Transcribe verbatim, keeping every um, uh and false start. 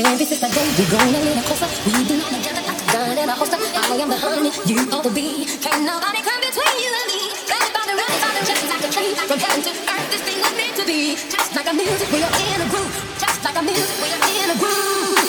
Baby, since the day we're growing a little closer, we do not together like a gun and a holster. I am the honey, you ought to be. Can't nobody come between you and me. Ready by the right side, just like a tree. From heaven to earth, this thing was meant to be. Just like a music, we are in a groove. Just like a music, we are in a groove.